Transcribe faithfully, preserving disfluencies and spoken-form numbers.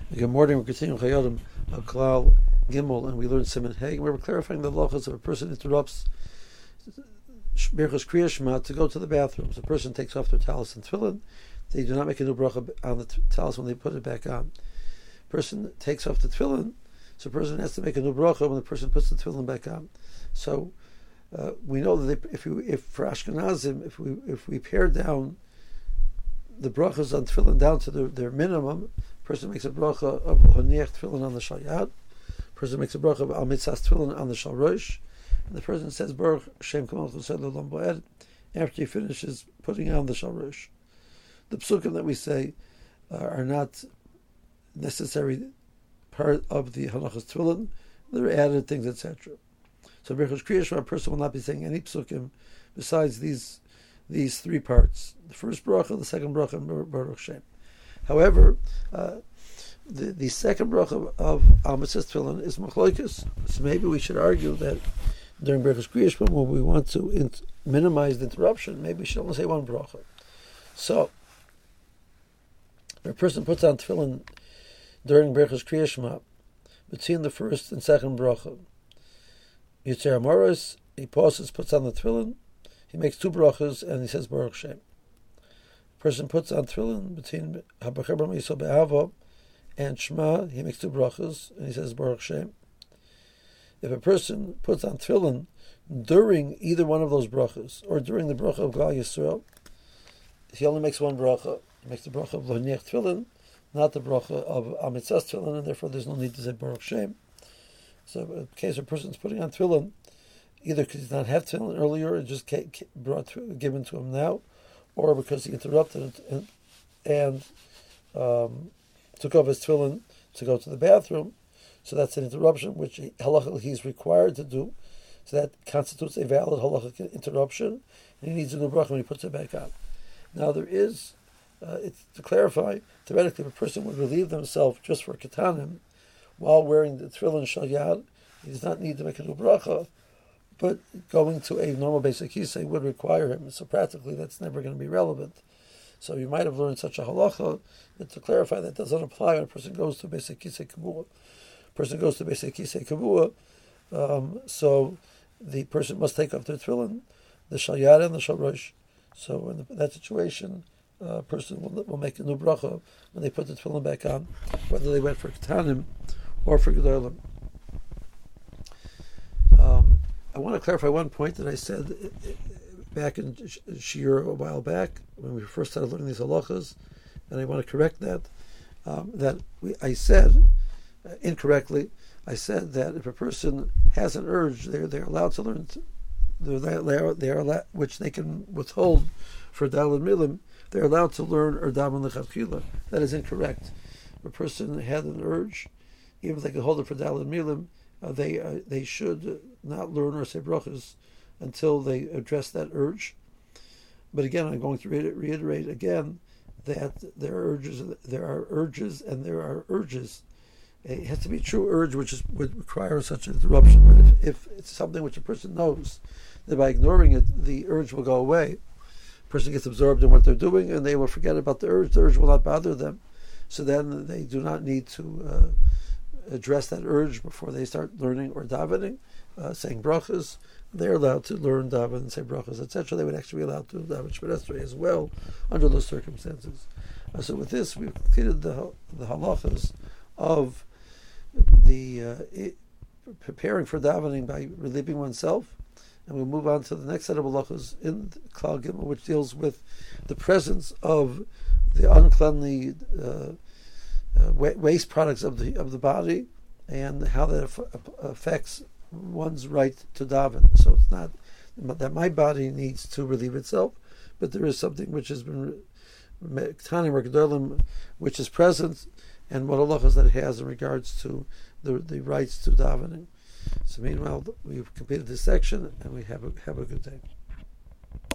Good morning. We're continuing Chayodim Klal Gimel, and we learned Siman Hey. And we were clarifying the halachas of a person interrupts Birchas Kriya Shema to go to the bathroom. So a person takes off their talis and tefillin. They do not make a new bracha on the talis when they put it back on. Person takes off the tefillin, so a person has to make a new bracha when the person puts the tefillin back on. So uh, we know that they, if we, if for Ashkenazim, if we if we pare down the brachas on tefillin down to their, their minimum, person makes a bracha of honiach tefillin on the shalyad, person makes a bracha of al mitzas tefillin on the shalrosh, and the person says Baruch Shem Kamal Chesed L'Olam Bo'ed after he finishes putting on the shalrosh. The psukim that we say uh, are not necessary part of the halachas tefillin; they're added things, et cetera. So Birchas Kriya Shema, a person will not be saying any psukim besides these these three parts: the first bracha, the second bracha, and Baruch Shem. However, uh, the the second bracha of Al Mitzvah Tefillin is machlokes. So maybe we should argue that during Birchas Kriya Shema, when we want to int- minimize the interruption, maybe we should only say one bracha. So, if a person puts on tefillin during Birchas Kriya Shema, between the first and second bracha, Yitzer Amoros, he pauses, puts on the tefillin, he makes two brachas, and he says Baruch Shem. Person puts on tefillin between Habacher Bar Yisrael Be'ava and Shema, he makes two brachas, and he says Baruch Shem. If a person puts on tefillin during either one of those brachas, or during the bracha of Klal Yisrael, he only makes one bracha. He makes the bracha of L'Honiach Tefillin, not the bracha of Amitzas Tefillin, and therefore there's no need to say Baruch Shem. So in case a person's putting on tefillin, either because he did not have tefillin earlier, it just brought to, given to him now, or because he interrupted it and, and um, took off his tefillin to go to the bathroom. So that's an interruption which he, halachically he's required to do. So that constitutes a valid halachic interruption, and he needs a new bracha when he puts it back on. Now there is, uh, it's, to clarify, theoretically if a person would relieve themselves just for ketanim while wearing the tefillin shalyad, he does not need to make a new bracha, but going to a normal basic kisei would require him. So practically that's never going to be relevant. So you might have learned such a halacha, that to clarify that doesn't apply when a person goes to basic kisei kavua. Person goes to basic kisei kavua, um, so the person must take off their tefillin, the shalyad and the shalrosh. So in, the, in that situation, a uh, person will, will make a new bracha when they put the tefillin back on, whether they went for ketanim or for gedolim. Um, I want to clarify one point that I said back in Shiur a while back when we first started learning these halachas, and I want to correct that. Um, that we, I said uh, incorrectly. I said that if a person has an urge, they're they're allowed to learn. To, they're they are they are allowed, which they can withhold for daled milim. They're allowed to learn or daven lechavchila. That is incorrect. If a person had an urge, even if they could hold it for daled milim, Uh, they uh, they should not learn or say brachas until they address that urge. But again, I'm going to reiter- reiterate again that there are urges, there are urges, and there are urges. It has to be a true urge, which is, would require such an interruption. But if, if it's something which a person knows that by ignoring it, the urge will go away, the person gets absorbed in what they're doing, and they will forget about the urge. The urge will not bother them, so then they do not need to Uh, address that urge before they start learning or davening, uh, saying brachas. They're allowed to learn daven and say brachas, et cetera. They would actually be allowed to daven Shemini Esrei as well under those circumstances. Uh, so with this, we've completed the the halachas of the uh, it, preparing for davening by relieving oneself, and we'll move on to the next set of halachas in Klal Gimel, which deals with the presence of the uncleanly Uh, Uh, waste products of the of the body, and how that af- affects one's right to daven. So it's not that my body needs to relieve itself, but there is something which has been which is present, and what halachas that it has in regards to the the rights to davening. So meanwhile, we've completed this section, and we have a, have a good day.